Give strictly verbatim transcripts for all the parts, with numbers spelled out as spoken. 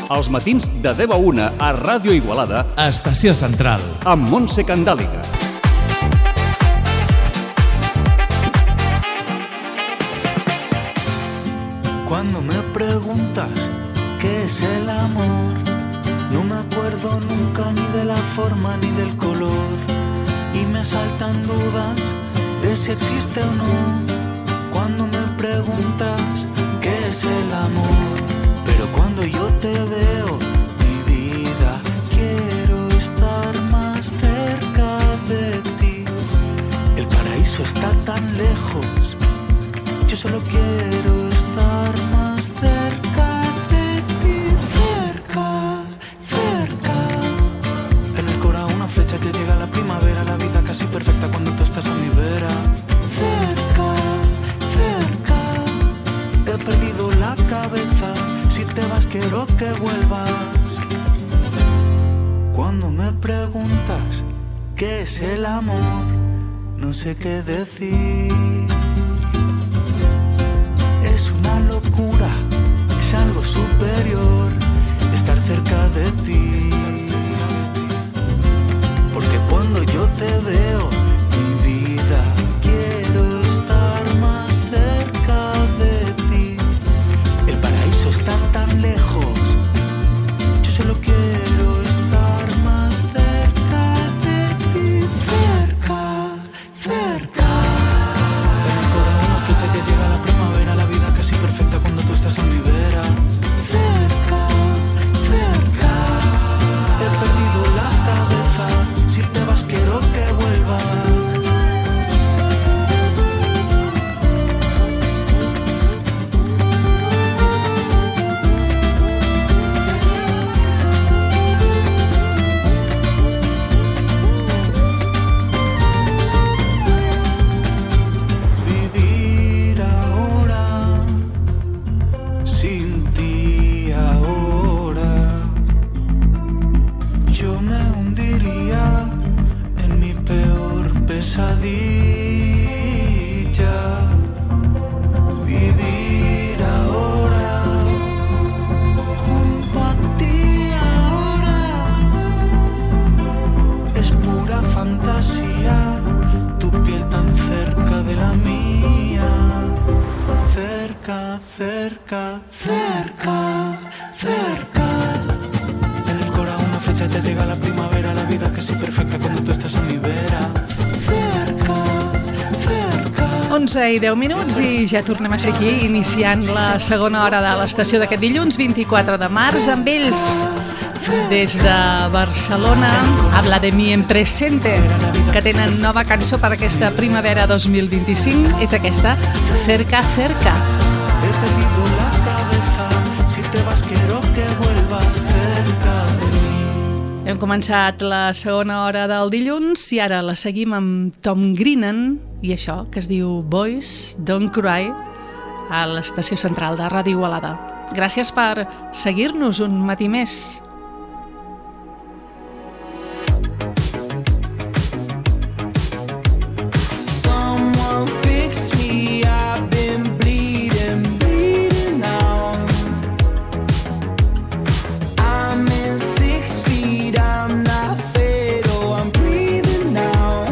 Els matins de deu a una a Ràdio Igualada, Estació Central, amb Montse Candàliga. Cuando me preguntas qué es el amor, no me acuerdo nunca ni de la forma ni del color, y me asaltan dudas de si existe o no. Cuando me preguntas qué es el amor, pero cuando yo te veo, mi vida, quiero estar más cerca de ti. El paraíso está tan lejos, yo solo quiero estar más cerca de ti. Cerca, cerca. En el corazón una flecha que llega a la primavera, la vida casi perfecta cuando tú estás a mi vera. Cerca, cerca. He perdido la cabeza, si te vas quiero que vuelvas. Cuando me preguntas qué es el amor, no sé qué decir. Es una locura, es algo superior estar cerca de ti. Porque cuando yo te veo, mi vida, quiero estar más cerca de ti. El paraíso está tan lejos, yo solo quiero estar más cerca de ti. Cerca, cerca. En el corazón una flecha que llega a la primavera, la vida casi perfecta cuando tú estás a mi vera. Cerca, cerca. He perdido la cabeza, si te vas quiero que vuelvas. Vivir ahora sin ti ahora, yo me hundiría en mi peor pesadilla. Vivir ahora junto a ti ahora es pura fantasía, tu piel tan cerca de la mía. Cerca, cerca, cerca, cerca. En el corazón una flecha te llega a la primavera, la vida casi perfecta cuando tú estás a mi vera. Cerca, cerca. onze i deu minuts i ja tornem a ser aquí iniciant la segona hora de l'estació d'aquest dilluns vint-i-quatre de març amb ells des de Barcelona, Habla de mi en presente, que tenen nova cançó per aquesta primavera dos mil vint-i-cinc, és aquesta, Cerca, cerca. He perdido la cabeza, si te vas quiero que vuelvas cerca de mí. Hem començat la segona hora del dilluns i ara la seguim amb Tom Grennan i això que es diu Boys Don't Cry a l'estació central de Ràdio Igualada. Gràcies per seguir-nos un matí més. Someone fix me, I've been bleeding, bleeding now. I'm in six feet, I'm not fatal, I'm breathing now.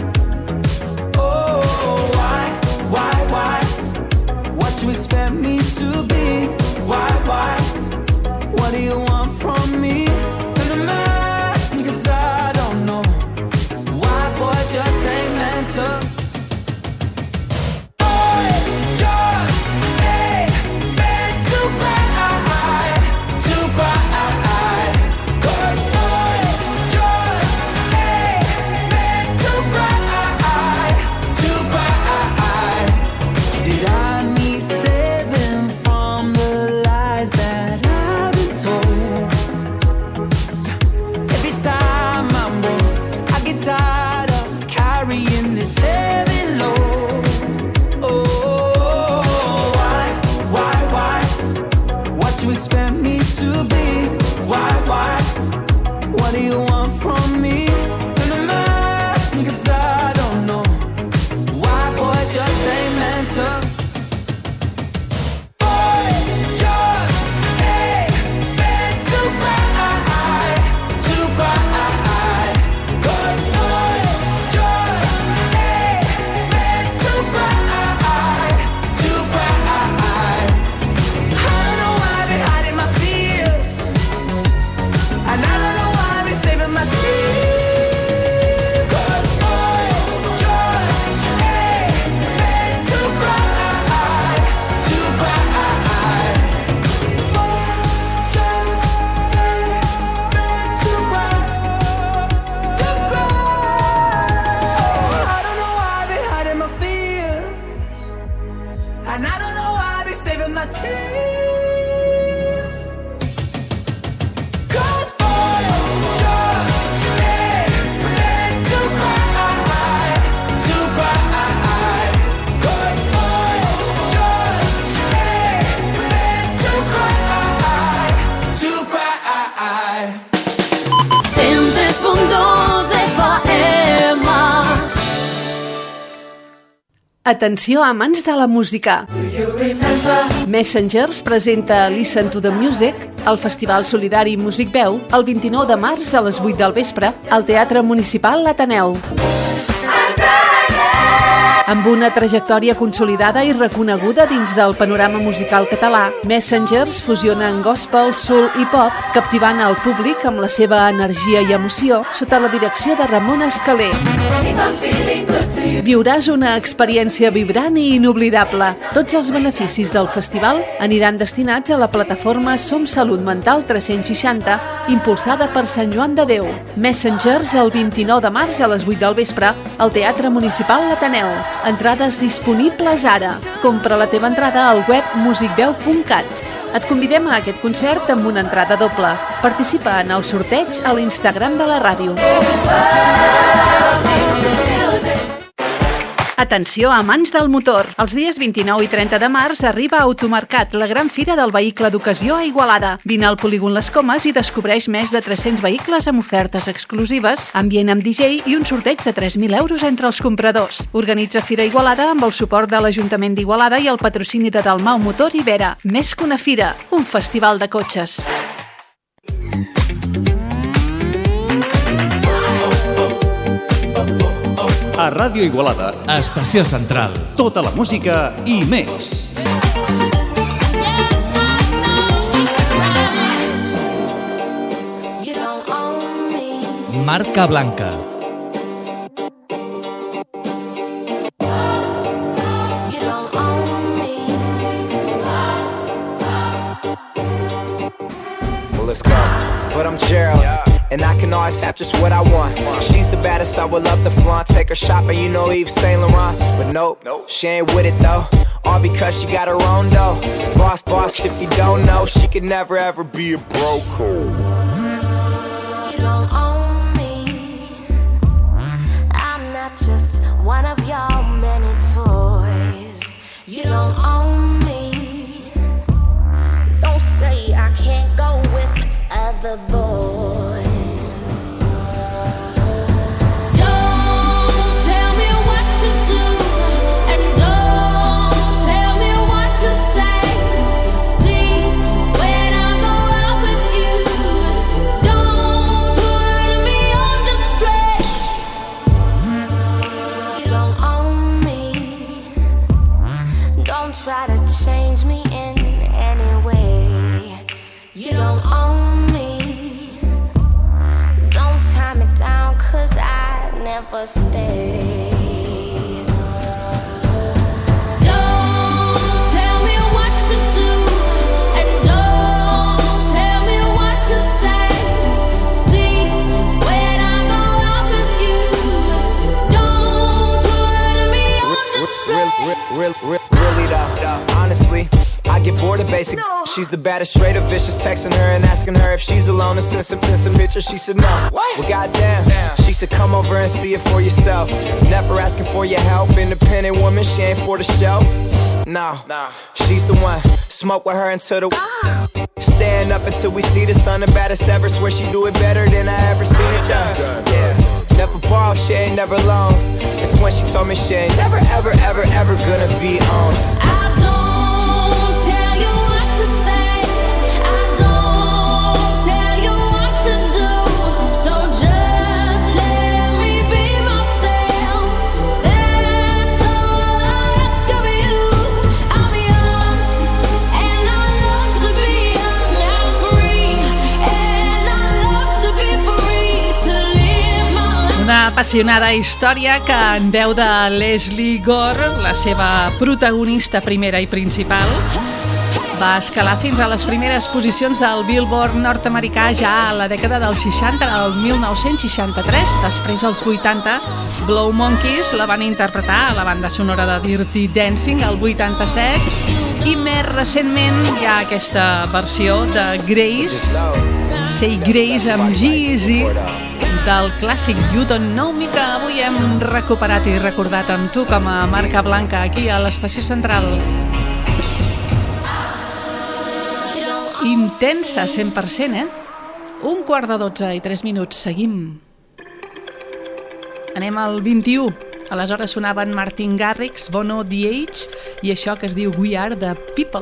Oh, why, why, why? What you expect me to be? Why, why? What do you want from me? And I'm asking 'cause I don't know. Why boys just ain't meant to. Told tears. 'Cause boys just ain't meant to cry, to cry. 'Cause boys just ain't meant to cry, to cry. cent tres punt dos de F M. Atenció, amants de la música. Messengers presenta Listen to the Music, el Festival Solidari Music Veu, el vint-i-nou de març a les vuit del vespre, al Teatre Municipal L'Ateneu. Amb una trajectòria consolidada i reconeguda dins del panorama musical català, Messengers fusionen gospel, soul i pop, captivant el públic amb la seva energia i emoció sota la direcció de Ramon Escalé. Viuràs una experiència vibrant i inoblidable. Tots els beneficis del festival aniran destinats a la plataforma Som Salut Mental tres-cents seixanta, impulsada per Sant Joan de Déu. Messengers el vint-i-nou de març a les vuit del vespre al Teatre Municipal L'Ateneu. Entrades disponibles ara. Compra la teva entrada al web musicveu punt cat. Et convidem a aquest concert amb una entrada doble. Participa en el sorteig a l'Instagram de la ràdio. Atenció, amants del motor! Els dies vint-i-nou i trenta de març arriba a Automercat, la gran fira del vehicle d'ocasió a Igualada. Vine al polígon Les Comes i descobreix més de tres-cents vehicles amb ofertes exclusives, ambient amb D J i un sorteig de tres mil euros entre els compradors. Organitza Fira Igualada amb el suport de l'Ajuntament d'Igualada i el patrocini de Dalmau Motor i Vera. Més que una fira, un festival de cotxes. A Ràdio Igualada, Estació Central. tota la música i més. You don't own me. Marca Blanca. You don't own me. Well, let's go. But I'm Gerald, and I can always have just what I want. She's the baddest, I would love to flaunt. Take her shopping, you know Yves Saint Laurent. But nope, she ain't with it though. All because she got her own dough. Boss, boss, if you don't know, she could never ever be a broke. You don't own me. I'm not just one of your many toys. You don't own me. Don't say I can't go with other boys. Don't tell me what to do, and don't tell me what to say. Please, when I go out with you, don't put me on display. You don't own me. Don't try to change me in any way. You don't own me. Don't tie me down, 'cause I never stay. Don't tell me what to do, and don't tell me what to say. Please, when I go out with you, don't put me on display. Real, real, real, really though, honestly, I get bored of basic. She's the baddest, straight up vicious. Texting her and asking her if she's alone and send some, send some pictures. She said no. Well, goddamn. She said come over and see it for yourself. Never asking for your help. Independent woman, she ain't for the shelf. No, she's the one. Smoke with her until the stand up until we see the sun. The baddest ever. Swear she do it better than I ever seen it done. Yeah. Never borrow, she ain't never alone. It's when she told me she ain't never, ever, ever, ever gonna be on. I don't tell you what to say. I don't tell you what to do. So just let me be myself. That's all I ask of you. I'm young and I love to be young. I'm free and I love to be free to live my life. Una apassionada història que en veu de Leslie Gore, la seva protagonista primera i principal, va escalar fins a les primeres posicions del Billboard nord-americà ja a la dècada dels seixanta, el mil nou-cents seixanta-tres. Després, als vuitanta, Blow Monkeys la van interpretar a la banda sonora de Dirty Dancing, el vuitanta-set, i Mel més recentment hi ha aquesta versió de Grace, Say Grace amb G-Eazy, del clàssic You Don't Know Me, que avui hem recuperat i recordat amb tu com a marca blanca aquí a l'Estació Central. Intensa, cent per cent, eh? Un quart de dotze i tres minuts, seguim. Anem al vint-i-u. Aleshores sonaven Martin Garrix, Bono, The Age i això que es diu We Are The People.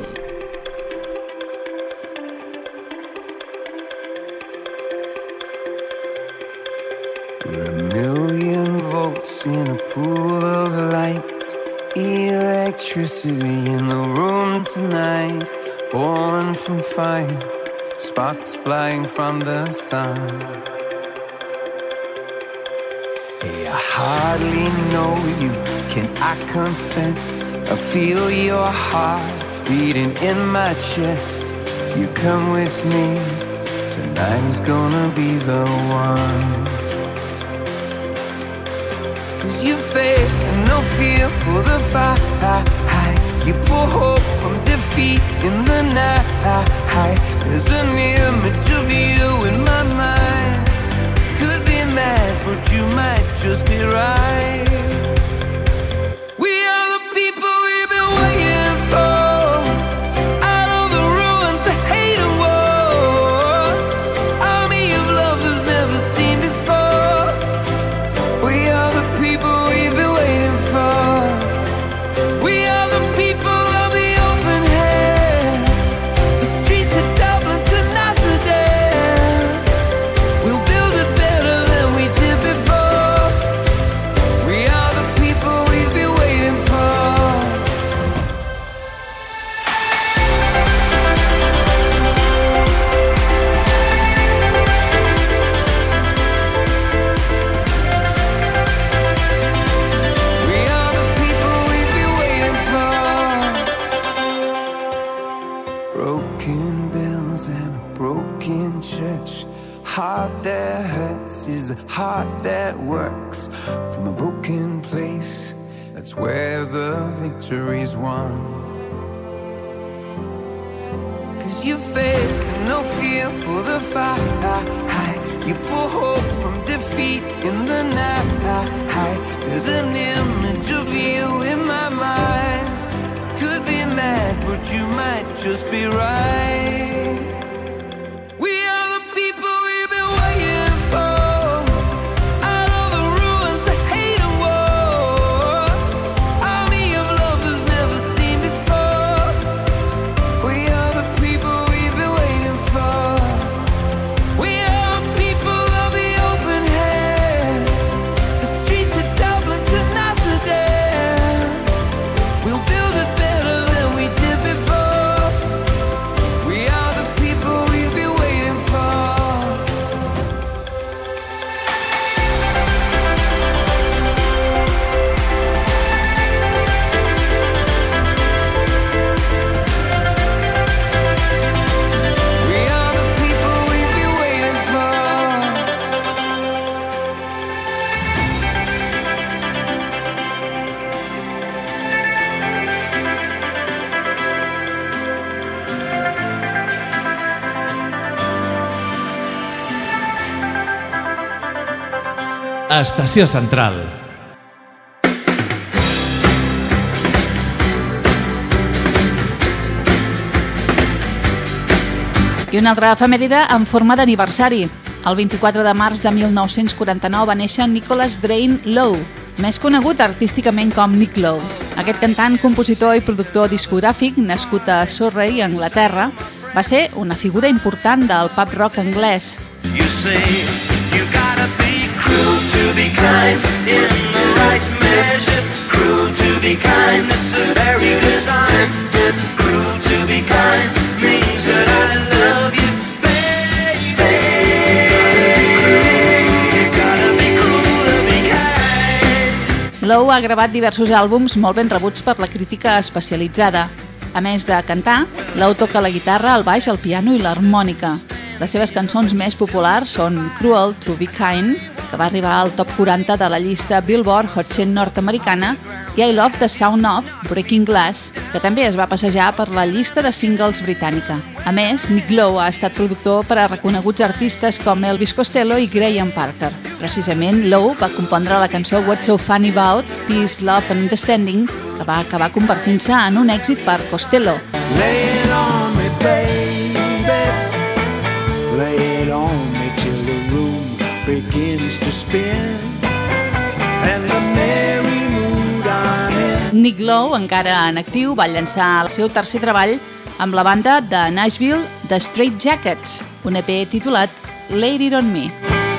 We're a million volts in a pool of light, electricity in the room tonight, born from fire, sparks flying from the sun. Hey, I hardly know you, can I confess? I feel your heart beating in my chest. If you come with me, tonight is gonna be the one. Cause you faith and no fear for the fight. You pull hope from defeat in the night. There's an image of you in my mind. Could be mad, but you might just be right. We are the people we've been waiting for. Out of the ruins of hate and war, army of love that's never seen before. We are the people we've been waiting for. We are the people of the open hand. The streets of Dublin to Amsterdam. We'll build it better than we did before. We are the people we've been waiting for. We are the people we've been waiting for. Broken bells and a broken church. Heart that hurts is a heart that works. From a broken place, that's where the victory's won. Cause you faith and no fear for the fight. You pull hope from defeat in the night. There's an image of you in my mind. Could be mad, but you might just be right. We are the people we've been waiting for. Out of the ruins of hate and war, army of love that's never seen before. We are the people we've been waiting for. We are the people of the open hand. The streets of Dublin to Amsterdam. We'll build it better than we did before. We are the people we've been waiting for. We are the people we've been waiting for. Estació Central. I una altra efemèride en forma d'aniversari. El vint-i-quatre de març de mil nou-cents quaranta-nou va néixer Nicholas Drain Lowe, més conegut artísticament com Nick Lowe. Aquest cantant, compositor i productor discogràfic, nascut a Surrey, Anglaterra, va ser una figura important del pop rock anglès. You say you gotta be cruel to be kind in the right measure. Cruel to be kind, it's a very good sign. Cruel to be kind means that I love you, baby. You gotta be cruel to be kind. Lowe ha gravat diversos àlbums molt ben rebuts per la crítica especialitzada. A més de cantar, Lowe toca la guitarra, el baix, el piano i l'harmònica. Les seves cançons més populars són Cruel to be Kind, que va arribar al top quaranta de la llista Billboard Hot cent nord-americana, i I Love the Sound of Breaking Glass, que també es va passejar per la llista de singles britànica. A més, Nick Lowe ha estat productor per a reconeguts artistes com Elvis Costello i Graham Parker. Precisament, Lowe va compondre la cançó What's So Funny About Peace, Love and Understanding, que va acabar convertint-se en un èxit per Costello. Lay it on me, baby. Lay it on me till the room begins to spin. And the merry mood I'm in. Nick Lowe, encara en actiu, va llançar el seu tercer treball amb la banda de Nashville, The Straight Jackets, un E P titulat Lay It On Me.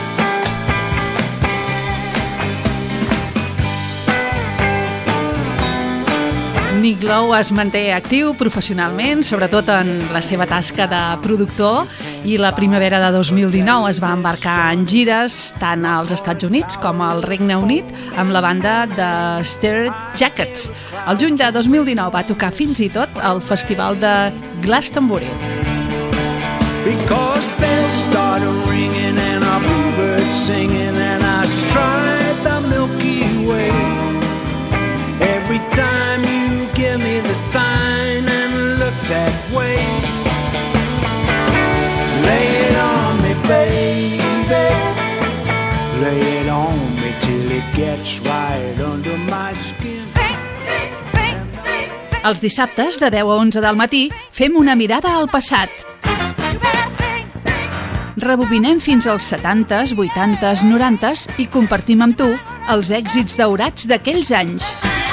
Nick Lowe es manté actiu professionalment, sobretot en la seva tasca de productor, i la primavera de dos mil dinou es va embarcar en gires tant als Estats Units com al Regne Unit amb la banda de Straight Jackets. El juny de dos mil dinou va tocar fins i tot al festival de Glastonbury. Because bells started ringing and our bluebirds singing and I stride the Milky Way. Every time you give me the sign and look that way. Lay it on me, baby. Lay it on me till it gets right under my skin. Els dissabtes, de deu a onze del matí, fem una mirada al passat. Rebobinem fins als setantes, vuitantes, norantes i compartim amb tu els èxits daurats d'aquells anys.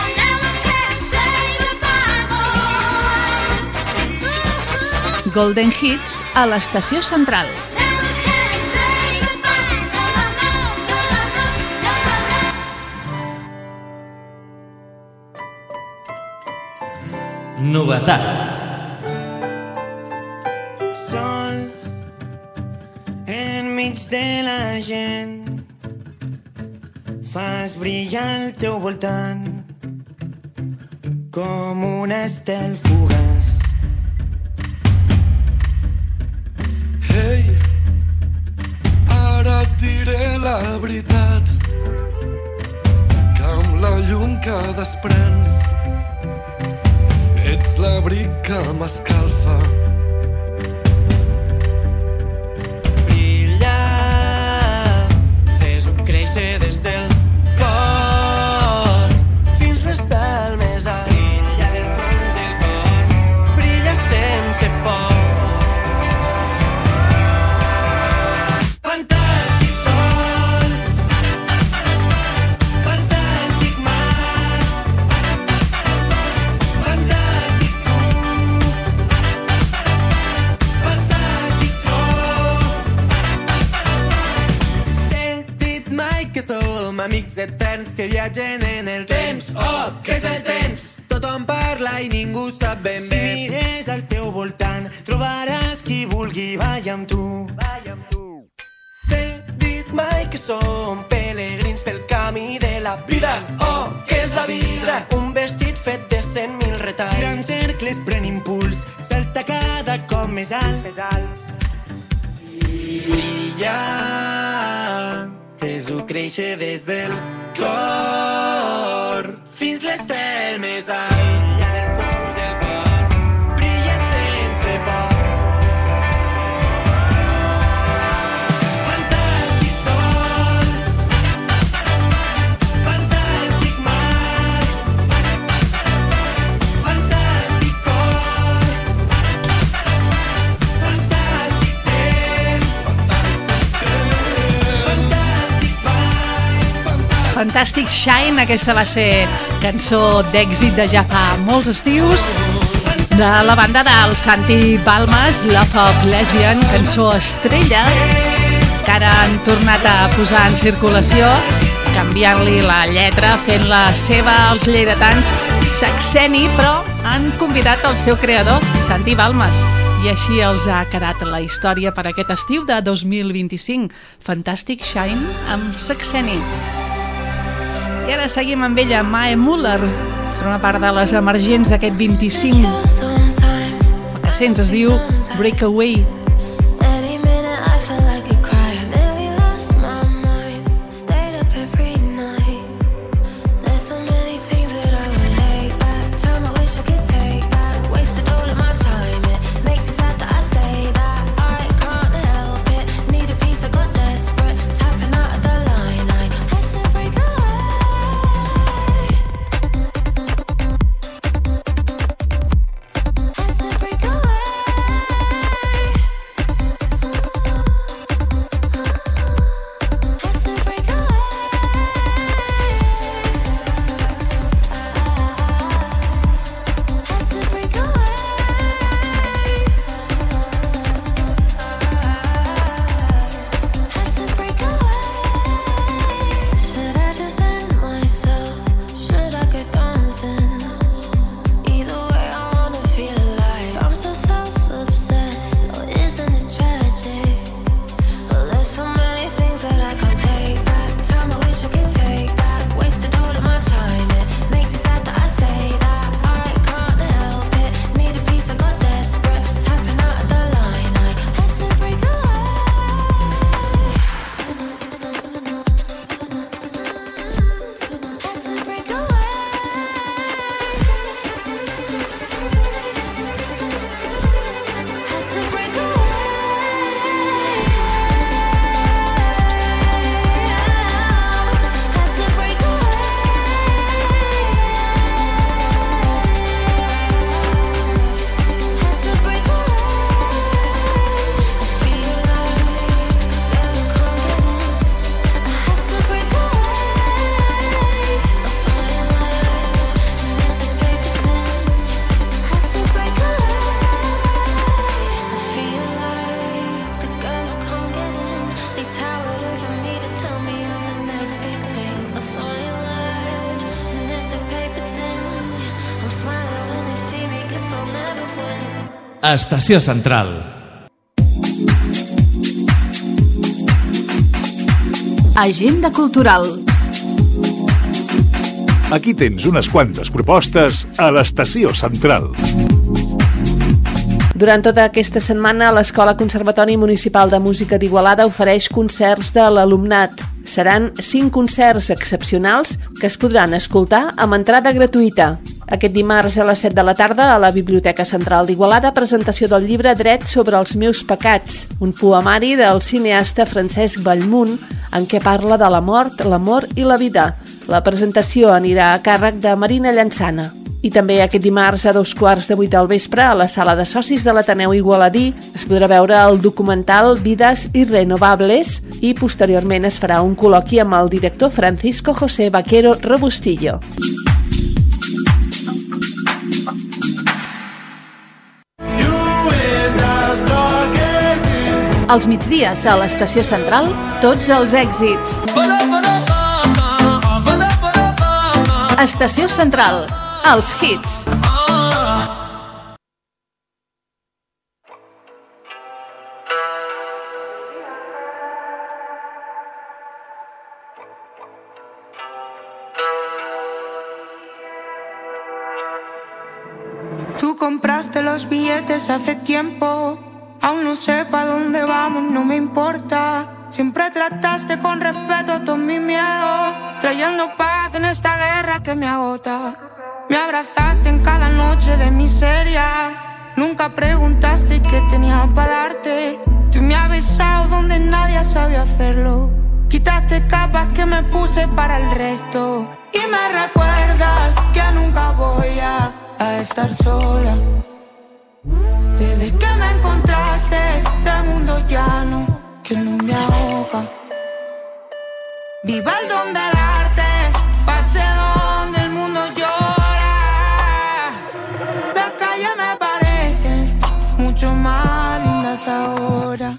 Golden Hits a l'Estació Central. Novetat. Sol enmig de la gent, fas brillar al teu voltant com un estel fugaç. Ei, ara et diré la veritat, que amb la llum que desprens ets l'abric que m'escalfa. Brilla, fes-ho créixer des del cor fins l'estel més alt. Brilla del fons del cor, brilla sense por. Amics eterns que viatgen en el temps. Oh, què és el temps? Tothom parla i ningú sap ben bé. Si mires al teu voltant, trobaràs qui vulgui ballar amb tu. T'he dit mai que som pelegrins pel camí de la vida. Oh, què és la vida? Un vestit fet de cent mil retalls. Gira en cercles, pren impuls, salta cada cop més alt. Brilla, fes-ho créixer des del cor fins l'estel més alt. Brilla del fons del cor, brilla sense por. Fantàstic sol, fantàstic mar, fantàstic cor, fantàstic temps, Fantàstic Shine, aquesta va ser cançó d'èxit de ja fa molts estius de la banda del Santi Balmes, Love of Lesbian, cançó estrella que ara han tornat a posar en circulació, canviant-li la lletra, fent-la seva als lleidatans, Saxeni, però han convidat el seu creador, Santi Balmes, i així els ha quedat la història per aquest estiu de dos mil vint-i-cinc. Fantàstic Shine amb Saxeni. I ara seguim amb ella, Mae Muller, forma part de les emergents d'aquest vint-i-cinc. El que sents es diu Breakaway. Stayed up every night. There's so many things that I Estació Central. Agenda cultural. Aquí tens unes quantes propostes a l'Estació Central. Durant tota aquesta setmana, l'Escola Conservatori Municipal de Música d'Igualada ofereix concerts de l'alumnat. Seran cinc concerts excepcionals que es podran escoltar amb entrada gratuïta. Aquest dimarts a les set de la tarda, a la Biblioteca Central d'Igualada, presentació del llibre Dret sobre els meus pecats, un poemari del cineasta Francesc Bellmunt, en què parla de la mort, l'amor i la vida. La presentació anirà a càrrec de Marina Llançana. I també aquest dimarts a dos quarts de vuit del vespre, a la sala de socis de l'Ateneu Igualadí, es podrà veure el documental Vidas Irrenovables i posteriorment es farà un col·loqui amb el director Francisco José Vaquero Robustillo. Als migdies a l'Estació Central, tots els èxits. Estació Central, els hits. Tú compraste los billetes hace tiempo. Aún no sé pa' dónde vamos, no me importa. Siempre trataste con respeto todos mis miedos, trayendo paz en esta guerra que me agota. Me abrazaste en cada noche de miseria. Nunca preguntaste qué tenía para darte. Tú me has besado donde nadie sabía hacerlo. Quitaste capas que me puse para el resto. Y me recuerdas que nunca voy a, a estar sola. Desde que me encontraste este mundo llano que no me ahoga. Viva el don del arte, pase donde el mundo llora. Las calles me parecen mucho más lindas ahora.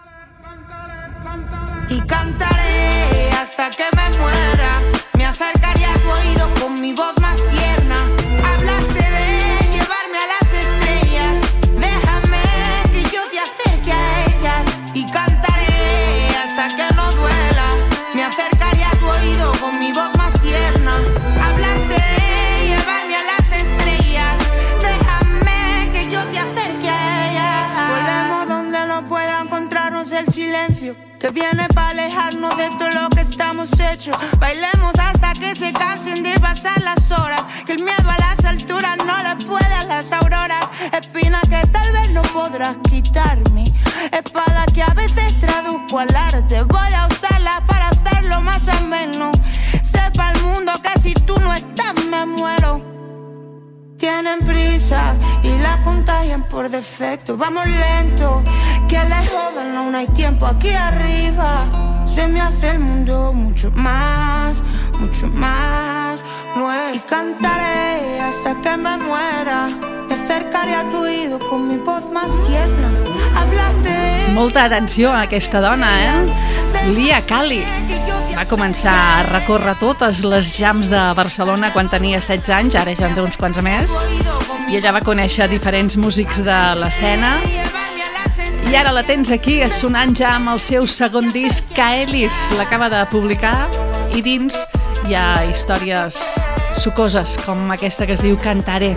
Y cantaré hasta que me muera. Me acercaré a tu oído con mi voz más tierna. Hablaste de llevarme a las estrellas. Déjame que yo te acerque a ellas. Y cantaré hasta que no duela. Me acercaré a tu oído con mi voz más tierna. Hablaste de llevarme a las estrellas. Déjame que yo te acerque a ellas. Volvemos donde no pueda encontrarnos el silencio que viene para alejarnos de todo lo que estamos hechos. Bailemos hasta que se cansen de pasar las horas. Que el miedo a las alturas no le puede a las auroras. Espina que tal vez no podrás quitarme. Espada que a veces traduzco al arte. Voy a usarla para hacerlo más ameno. Sepa el mundo que si tú no estás me muero. Tienen prisa y la contagian por defecto. Vamos lento, que les jodan, aún hay tiempo aquí arriba. Se me hace el mundo mucho más, mucho más nuevo. Y cantaré hasta que me muera. Me acercaré a tu oído con mi voz más tierna. Hablaste. Molta atenció a aquesta dona, eh? Lia Kali. Va començar a recórrer totes les jams de Barcelona quan tenia setze anys, ara ja en té uns quants més, i ella va conèixer diferents músics de l'escena, i ara la tens aquí sonant ja amb el seu segon disc, Kaelis, l'acaba de publicar, i dins hi ha històries sucoses com aquesta que es diu Cantaré.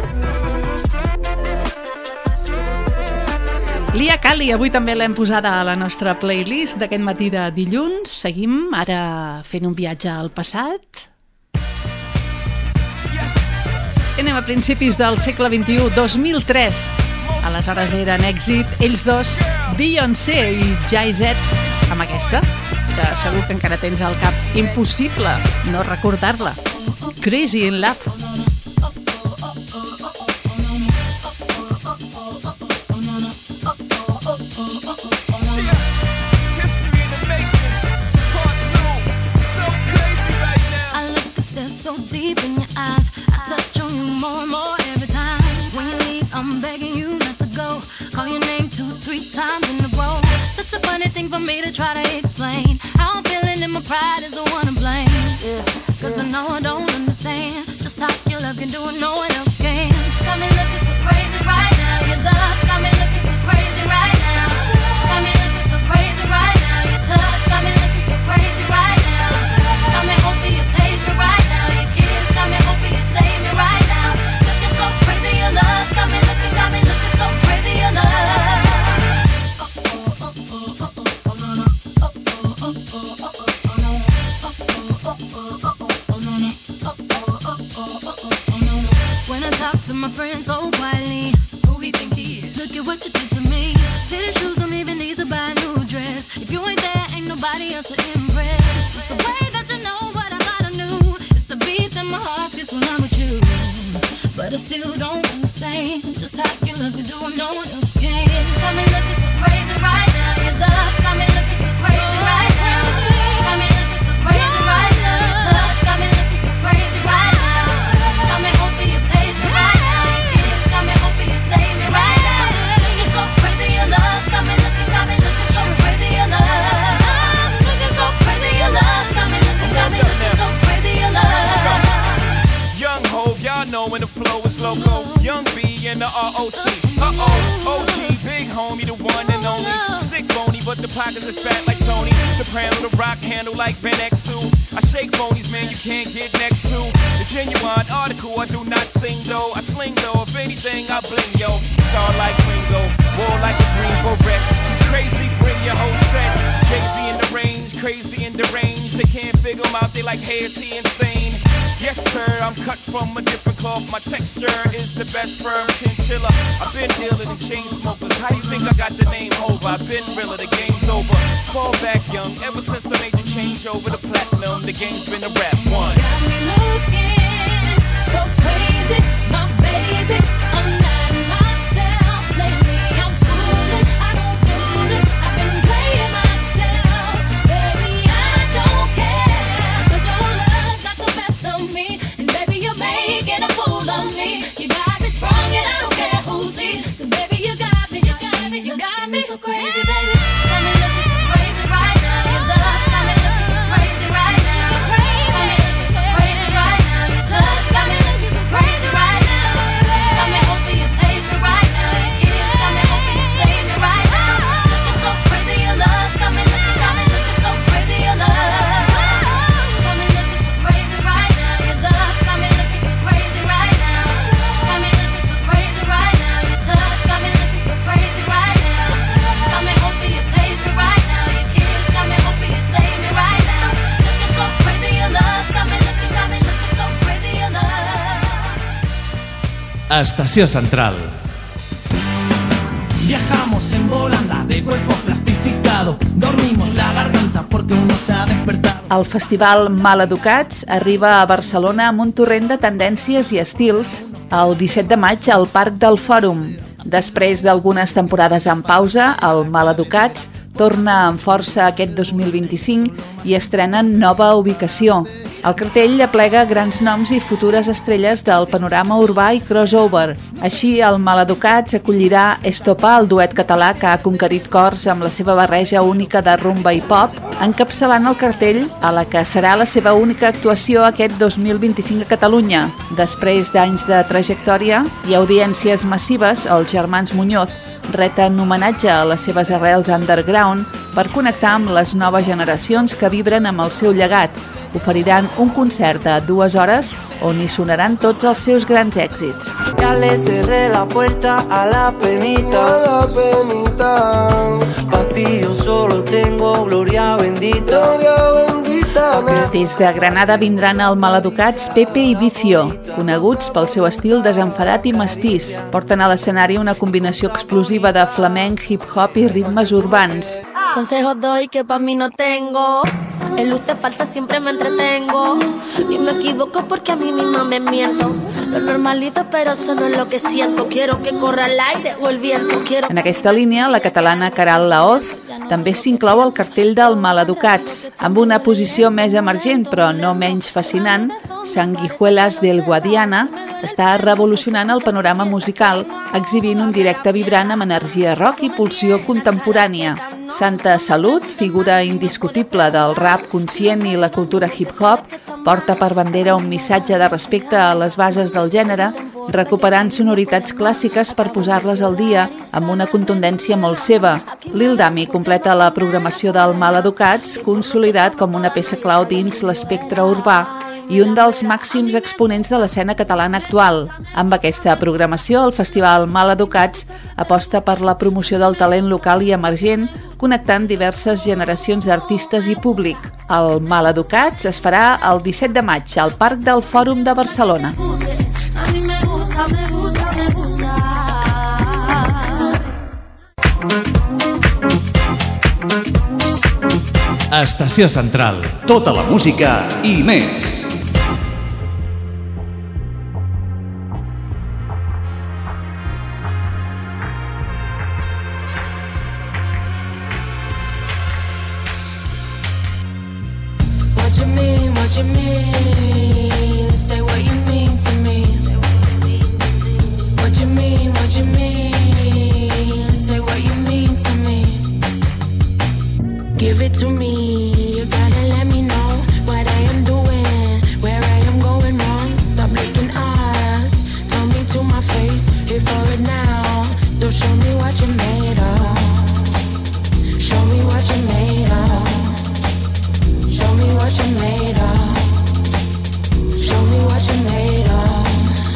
Lia Kali, avui també l'hem posada a la nostra playlist d'aquest matí de dilluns. Seguim ara fent un viatge al passat. I anem a principis del segle vint-i-u, dos mil tres. Aleshores eren èxit ells dos, Beyoncé i Jay-Z, amb aquesta, que segur que encara tens al cap. Impossible no recordar-la. Crazy in Love. So deep in your eyes, I touch on you more and more every time. When you leave, I'm begging you not to go. Call your name two, three times in a row. Such a funny thing for me to try to explain. How I'm feeling and my pride is the one to blame. Yeah, cause I know I don't understand just how your love can do it, no one else can. Got me looking so crazy right now. Your love's got me looking still don't understand just how you look to do no one else can. Got me looking so crazy right now. Your love's got me looking so crazy right now. Got me looking so crazy right now. Your touch got me looking so crazy right now. Got me hoping you page me right now. Your kiss got me hoping you save me right now. Looking so crazy, your love's got me looking, got me looking so crazy, your love. Looking so crazy, your love's got me looking, got me looking so crazy, your love. Young Hov, y'all know when the flow is loco. Young B and the R O C. Uh-oh, O G, big homie, the one and only. Stick bony, but the pockets are fat like Tony. Soprano, the rock handle like Ben X two. I shake phonies, man, you can't get next to. The genuine article, I do not sing though. I sling though, if anything, I bling, yo. Star like Ringo, war like a Greensboro wreck. Crazy, bring your whole set. Jay-Z in the range, crazy in the range. They can't figure him out, they like, hey, is he insane? Yes, sir, I'm cut from a different cloth. My texture is the best firm chinchilla. I've been dealer than chain smokers. How you think I got the name over? I've been realer, the game's over. Fall back young, ever since I made the change over to platinum, the game's been a rap one. Got me looking so crazy, my baby. I'm not myself lately. I'm foolish, I don't do this. I've been playing myself, baby. I don't care, 'cause your love's not the best of me, and baby you're making a fool of me. You got me sprung and I don't care who sees, 'cause baby you got me, you got me, you got me so crazy, baby. Got me looking so crazy right now. Your love's got me looking so crazy right now. You're crazy. Got me looking so crazy right now. Your touch got me looking so crazy right now. Got me hoping you page me right now. Your kiss got me hoping you save me right now. Looking so crazy, your love's got me looking, got me looking so crazy, your love. Got me looking so crazy right now. Your love's got me looking so crazy right now. Got me looking so crazy right now. Your touch got me looking so crazy right now. Got me hoping you page me right now. Your kiss got me hoping you save me right now. Looking so crazy, your love's got me looking, got me looking so crazy, your love. Estació Central. Viajamos en volanda de cuerpos plastificados. Dormimos la garganta porque uno se ha despertado. El festival Maleducats arriba a Barcelona amb un torrent de tendències i estils el disset de maig al Parc del Fòrum. Després d'algunes temporades en pausa, el Maleducats torna amb força aquest dos mil vint-i-cinc i estrena nova ubicació. El cartell aplega grans noms i futures estrelles del panorama urbà i crossover. Així, el Maleducats acollirà Estopar, el duet català que ha conquerit cors amb la seva barreja única de rumba i pop, encapçalant el cartell a la que serà la seva única actuació aquest dos mil vint-i-cinc a Catalunya. Després d'anys de trajectòria i audiències massives, els germans Muñoz reten homenatge a les seves arrels underground per connectar amb les noves generacions que vibren amb el seu llegat. Oferiran un concert de dues hores on hi sonaran tots els seus grans èxits. Ya le cerré la puerta a la penita, a la penita. Pa' ti yo solo tengo gloria bendita, gloria bendita. Des de Granada vindran al Maleducats Pepe i Vicio, coneguts pel seu estil desenfadat i mestís. Porten a l'escenari una combinació explosiva de flamenc, hip-hop i ritmes urbans. Consejos doy que pa' mí no tengo. En luces falsas siempre me entretengo. Y me equivoco porque a mí misma me miento. Lo normalizo pero eso no es lo que siento. Quiero que corra el aire o el viento. Quiero... En aquesta línia, la catalana Caral Laoz també s'inclou al cartell del Maleducats. Amb una posició més emergent però no menys fascinant, Sanguijuelas del Guadiana està revolucionant el panorama musical, exhibint un directe vibrant amb energia rock i pulsió contemporània. Santa Salut, figura indiscutible del rap conscient i la cultura hip-hop, porta per bandera un missatge de respecte a les bases del gènere, recuperant sonoritats clàssiques per posar-les al dia amb una contundència molt seva. Lil Dami completa la programació del Maleducats, consolidat com una peça clau dins l'espectre urbà i un dels màxims exponents de l'escena catalana actual. Amb aquesta programació, el Festival Maleducats aposta per la promoció del talent local i emergent, connectant diverses generacions d'artistes i públic. El Maleducats es farà el disset de maig al Parc del Fòrum de Barcelona. A mí me gusta, me gusta, me gusta. Estació Central. Tota la música i més. what you mean. Say what you mean to me. What you mean, what you mean. Say what you mean to me. Give it to me. You gotta let me know what I am doing, where I am going wrong. Stop licking eyes. Tell me to my face. Here for it now. So show me what you made of. Show me what you made of. Show me what you made of. Show me what you made of.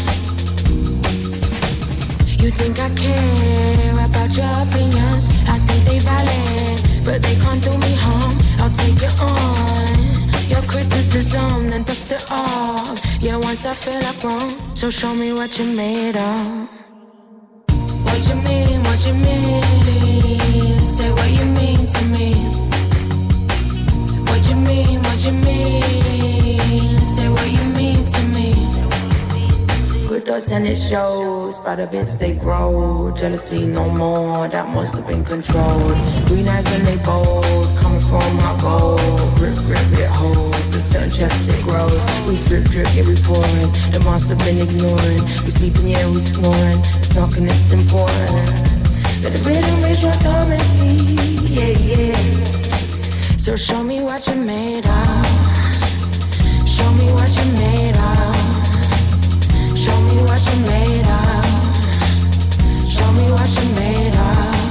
You think I care about your opinions? I think they valid, but they can't do me harm. I'll take it on. Your criticism, then dust it off. Yeah, once I feel I've grown. So show me what you made of. What you mean, what you mean. Say what you mean to me. What you mean, what you mean. Say what you mean to me. Good thoughts and it shows. By the bits they grow. Jealousy no more, that must have been controlled. Green eyes and they bold. Coming from my goal. Grip, grip, it holds. The certain chest it grows. We drip, drip, yeah we pouring. The monster been ignoring. We sleeping, yeah we snoring. It's knocking, it's important. Let the rhythm reach your thumb and see. Yeah, yeah. So show me what you made of. Show me what you made of. Show me what you made of. Show me what you made of.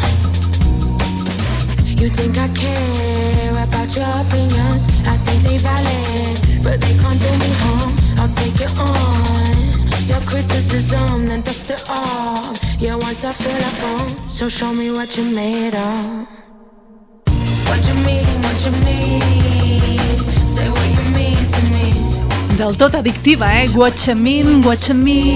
You think I care about your opinions? I think they valid, but they can't do me harm. I'll take it on. Your criticism, then dust it off. Yeah, once I feel like home. So show me what you made of. What you mean, what you mean. Say what you mean to me. Del tot addictiva, eh? Guaxamin, Guaxamin.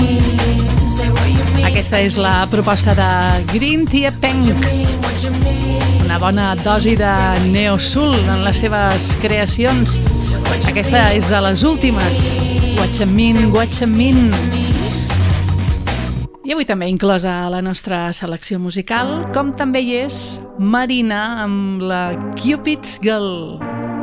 Aquesta és la proposta de Green Tea Peng. Una bona dosi de neosoul en les seves creacions. Aquesta és de les últimes. Guaxamin, Guaxamin. I avui també inclosa a la nostra selecció musical, com també hi és Marina amb la Cupid's Girl.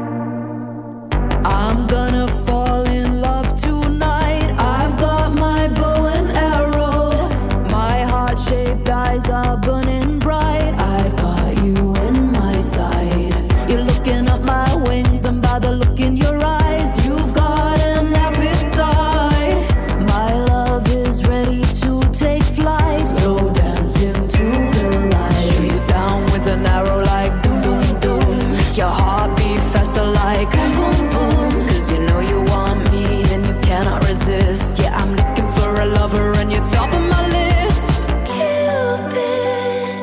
I'm gonna fall in love tonight. I've got my bow and arrow. My heart-shaped eyes are burning bright. I've got you in my sight. You're looking up my wings, and by the look in your eyes, you've got an appetite. My love is ready to take flight. So dance into the light. Shoot you down with an arrow like doom, doom, doom. Make your heart beat faster like boom, boom, boom. Cause you know you want me and you cannot resist. Yeah, I'm looking for a lover and you're top of my list. Cupid,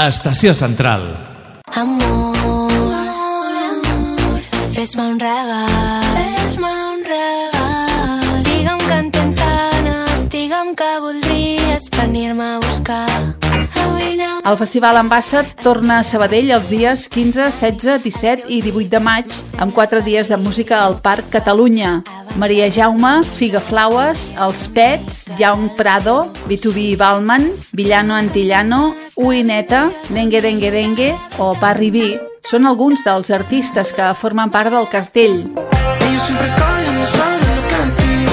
Estació Central. Amor, amor, fes-me un regal, fes-me un regal. Digue'm que en tens ganes, digue'm que voldries venir-me a buscar. El Festival Ambassat torna a Sabadell els dies quinze, setze, disset i divuit de maig amb quatre dies de música al Parc Catalunya. Maria Jaume, Figa Flaues, Els Pets, Young Prado, B dos B Balman, Villano Antillano, Uineta, Dengue Dengue Dengue o Barry B són alguns dels artistes que formen part del cartell. Ellos siempre callan, no saben lo que decir.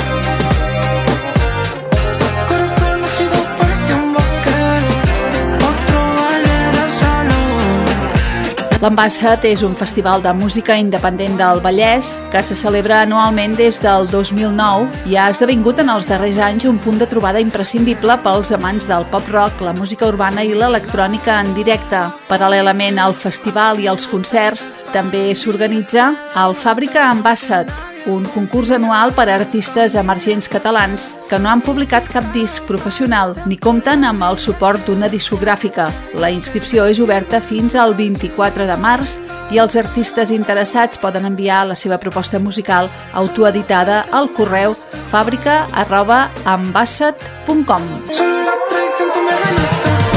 Corazón nacido parece un vaquero, otro baile del salón. L'Ambassat és un festival de música independent del Vallès que se celebra anualment des del dos mil nou i ha esdevingut en els darrers anys un punt de trobada imprescindible pels amants del pop-rock, la música urbana i l'electrònica en directe. Paral·lelament al festival i als concerts, també s'organitza el Fàbrica Ambassat, un concurs anual per a artistes emergents catalans que no han publicat cap disc professional ni compten amb el suport d'una discogràfica. La inscripció és oberta fins al vint-i-quatre de març i els artistes interessats poden enviar la seva proposta musical autoeditada al correu fàbrica arroba ambassat punt com. Solo la traición tú me ganas.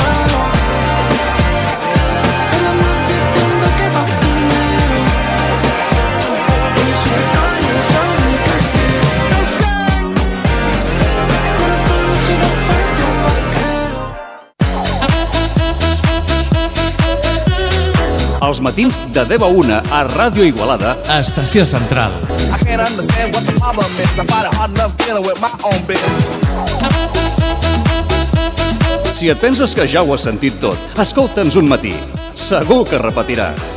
Els matins de deu a una a Ràdio Igualada. Estació Central. I can't understand what the problem is. I find it hard enough dealing with my own business. Si et penses que ja ho has sentit tot, escolta'ns un matí. Segur que repetiràs.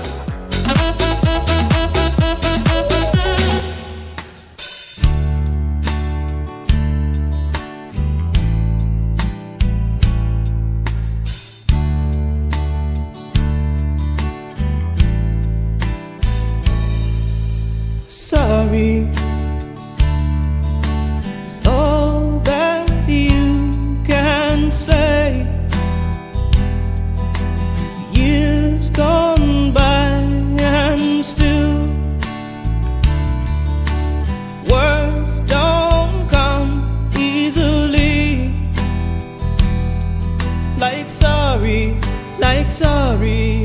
Sorry is all that you can say. Years gone by and still words don't come easily. Like sorry, like sorry.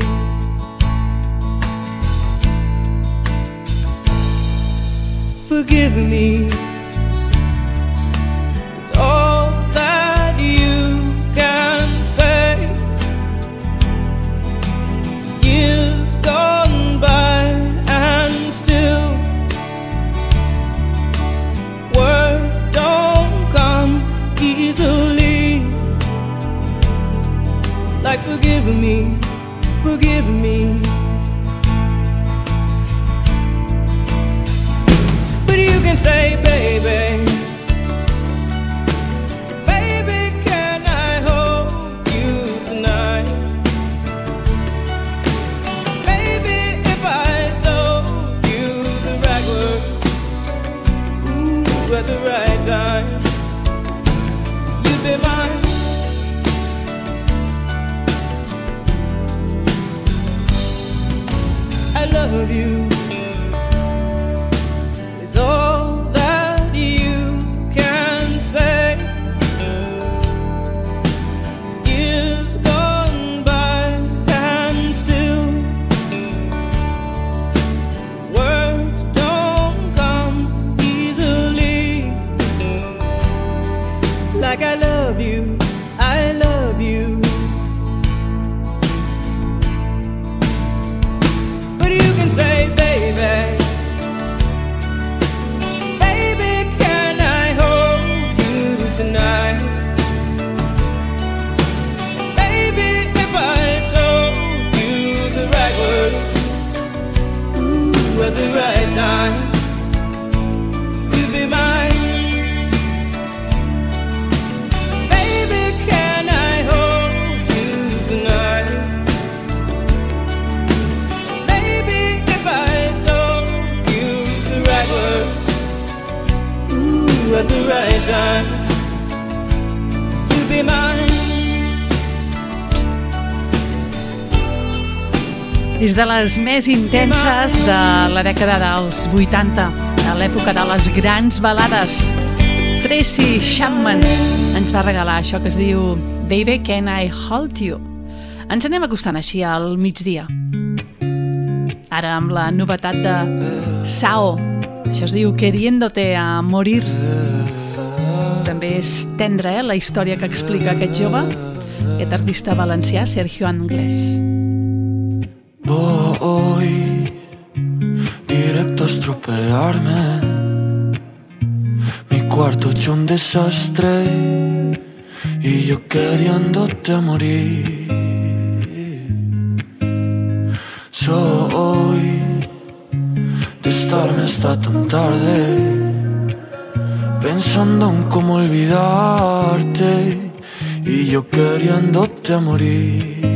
Forgive me, it's all that you can say. Years gone by and still words don't come easily. Like forgive me, forgive me. You can say, baby, baby, can I hold you tonight? Baby, if I told you the right words, ooh, at the right time, you'd be mine. I love you. All that you can say. Years gone by and still words don't come easily. Like I love you, I love you. But you can say, baby, tonight. Baby, if I told you the right words, ooh, at the right time, you'd be mine. Baby, can I hold you tonight? Baby, if I told you the right words, ooh, at the right time, be mine. És de les més intenses de la dècada dels vuitanta, de l'època de les grans balades. Tracy Chapman ens va regalar això que es diu Baby, Can I Hold You? Ens anem acostant així al migdia. Ara amb la novetat de Sao. Això es diu Queriéndote a Morir. També és tendra, eh, la història que explica aquest jove, aquest artista valencià, Sergio Anglès. Voy directo a estropearme, mi cuarto hecho un desastre y yo queriéndote morir. Soy de estarme hasta tan tarde pensando en cómo olvidarte y yo queriéndote morir.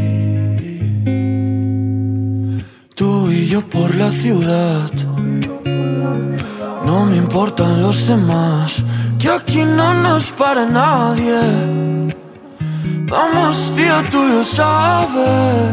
Tú y yo por la ciudad, no me importan los demás, que aquí no nos para nadie. Vamos, tía, tú lo sabes.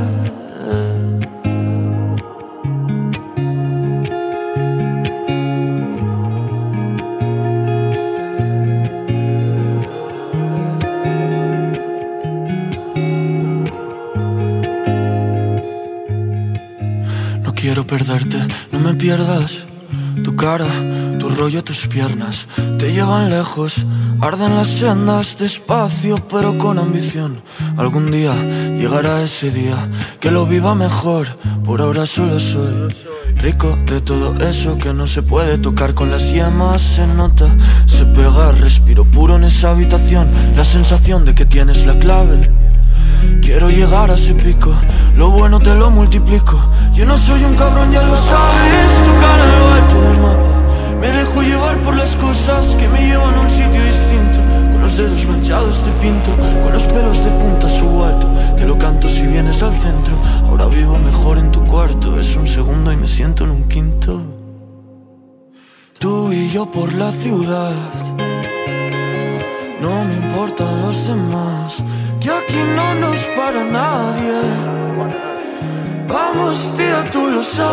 Quiero perderte, no me pierdas. Tu cara, tu rollo, tus piernas te llevan lejos, arden las sendas despacio pero con ambición. Algún día llegará ese día que lo viva mejor. Por ahora solo soy rico de todo eso que no se puede tocar con las yemas. Se nota, se pega, respiro puro en esa habitación, la sensación de que tienes la clave. Quiero llegar a ese pico, lo bueno te lo multiplico. Yo no soy un cabrón, ya lo sabes, tu cara en lo alto del mapa. Me dejo llevar por las cosas que me llevan a un sitio distinto. Con los dedos manchados te pinto, con los pelos de punta subo alto. Te lo canto si vienes al centro, ahora vivo mejor en tu cuarto. Es un segundo y me siento en un quinto. Tú y yo por la ciudad, no me importan los demás, que aquí no nos para nadie. Vamos, tía, tú lo sabes.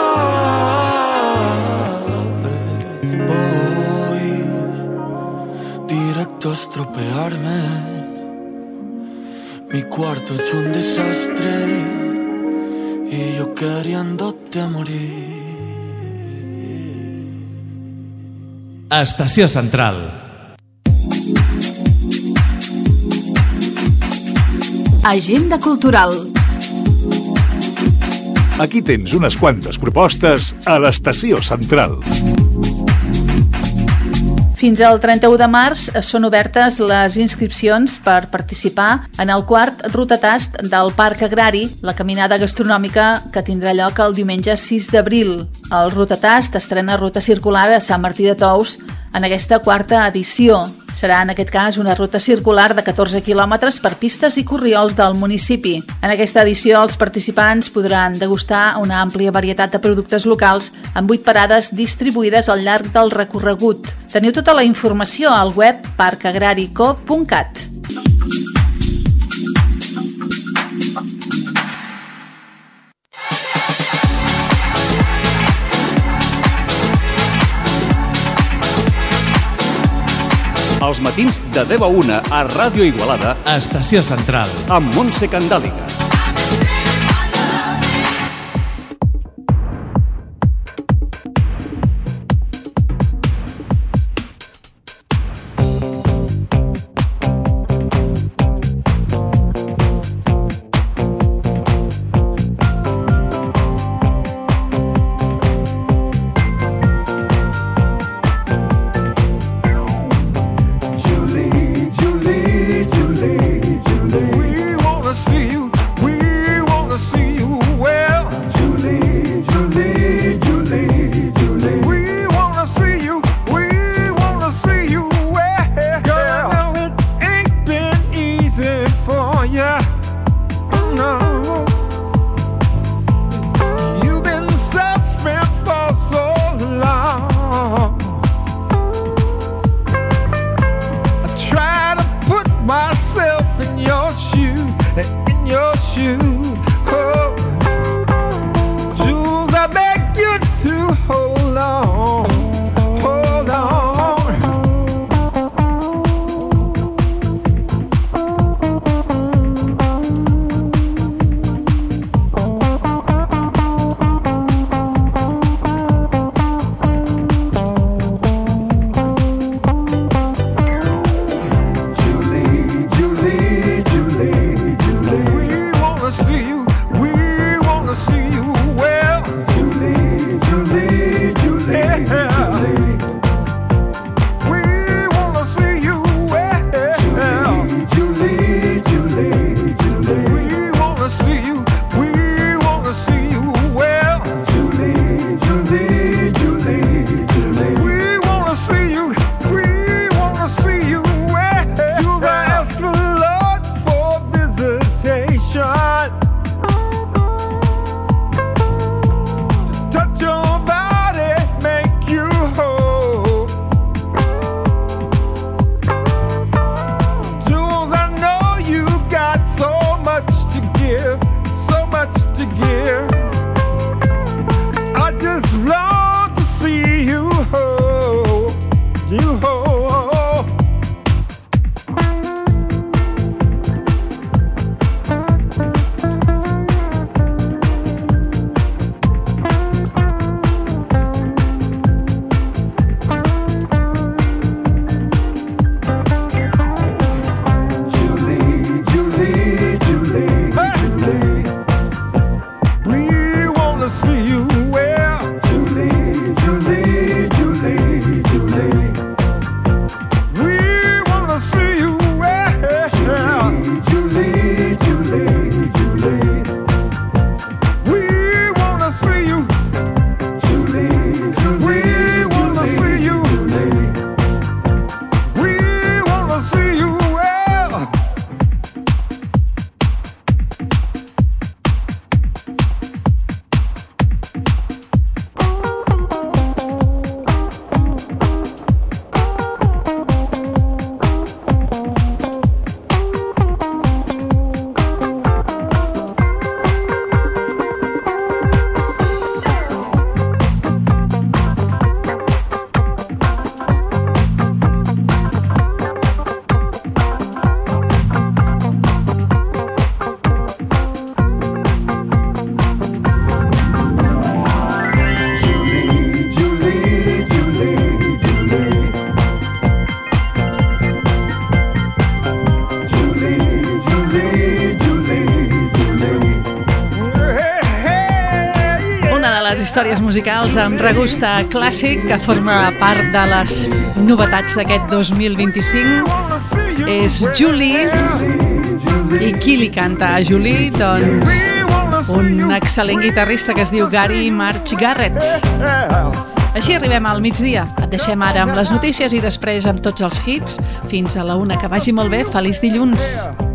Voy directo a estropearme, mi cuarto hecho un desastre y yo queriéndote a morir. Estació Central. Agenda cultural. Aquí tens unes quantes propostes a l'Estació Central. Fins al trenta-u de març són obertes les inscripcions per participar en el quart Rutatast del Parc Agrari, la caminada gastronòmica que tindrà lloc el diumenge sis d'abril. El Rutatast estrena ruta circular a Sant Martí de Tous en aquesta quarta edició. Serà en aquest cas una ruta circular de catorze quilòmetres per pistes i corriols del municipi. En aquesta edició els participants podran degustar una àmplia varietat de productes locals amb vuit parades distribuïdes al llarg del recorregut. Teniu tota la informació al web parc agrari co punt cat. Els matins de deu a una a Ràdio Igualada, Estació Central, amb Montse Candàliga. See you you. Oh, oh, oh. Històries musicals amb regusta clàssic que forma part de les novetats d'aquest dos mil vint-i-cinc és Julie. I qui li canta a Julie? Doncs un excel·lent guitarrista que es diu Gary March Garrett. Així arribem al migdia. Et deixem ara amb les notícies i després amb tots els hits. Fins a la una. Que vagi molt bé. Feliç dilluns.